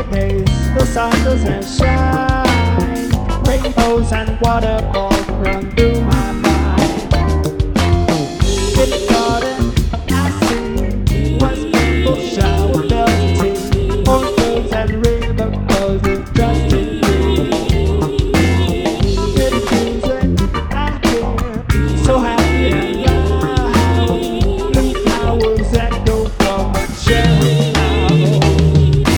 days the sun doesn't shine. Rainbows and waterfalls run through my mind.